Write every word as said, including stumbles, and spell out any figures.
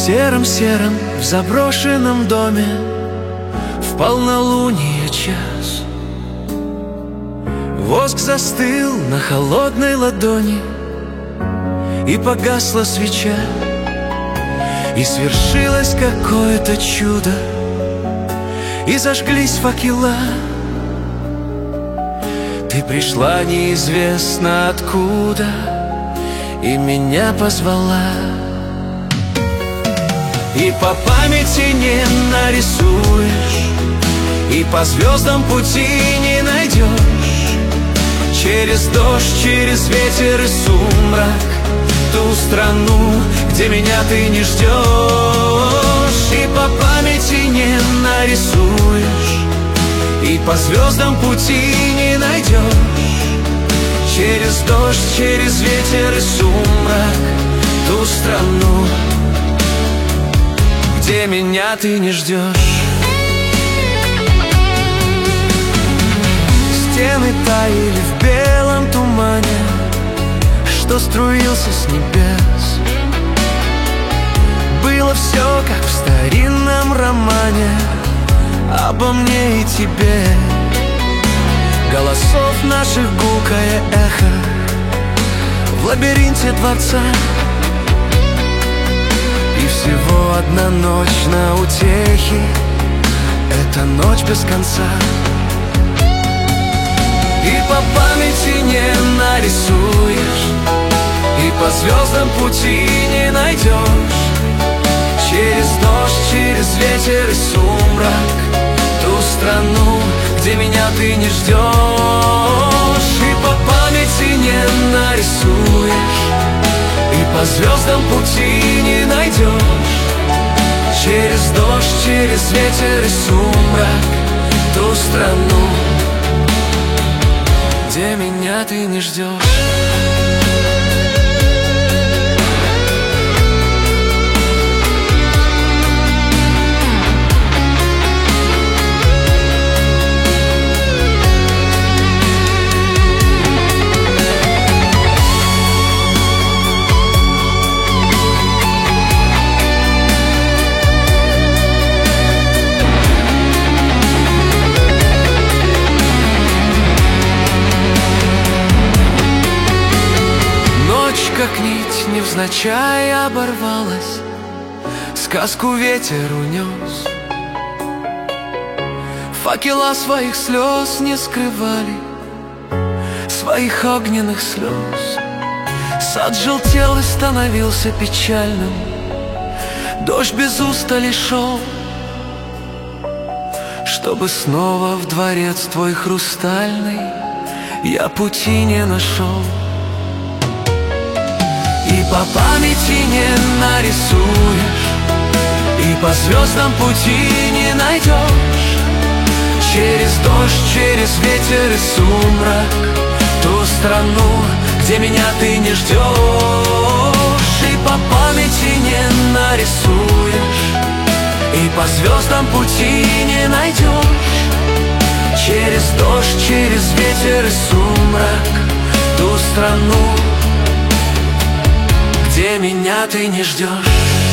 сером-сером в заброшенном доме в полнолуние час. Воск застыл на холодной ладони, и погасла свеча, и свершилось какое-то чудо, и зажглись факела. Ты пришла неизвестно откуда и меня позвала. И по памяти не нарисуешь, и по звездам пути не найдешь. Через дождь, через ветер и сумрак ту страну, где меня ты не ждешь. И по памяти не нарисуешь, и по звездам пути не найдешь. Через дождь, через ветер и сумрак ту страну, где меня ты не ждешь. Стены таяли в белом тумане, что струился с небес. Было все, как в старинном романе, обо мне и тебе. Голосов наших гулкое эхо в лабиринте дворца, и всего одна ночь на утехи, это ночь без конца. И по памяти не нарисуешь, и по звездам пути не найдешь. Через дождь, через ветер и сумрак ту страну, где меня ты не ждешь. И по памяти не нарисуешь, и по звездам пути не найдешь. Через дождь, через ветер и сумрак ту страну, где меня ты не ждешь. Как нить невзначай оборвалась, сказку ветер унес. Факела своих слез не скрывали, своих огненных слез. Сад желтел и становился печальным, дождь без устали шел, чтобы снова в дворец твой хрустальный я пути не нашел. И по памяти не нарисуешь, и по звездам пути не найдешь. Через дождь, через ветер и сумрак ту страну, где меня ты не ждешь. И по памяти не нарисуешь, и по звездам пути не найдешь. Через дождь, через ветер и сумрак ту страну, где меня ты не ждешь.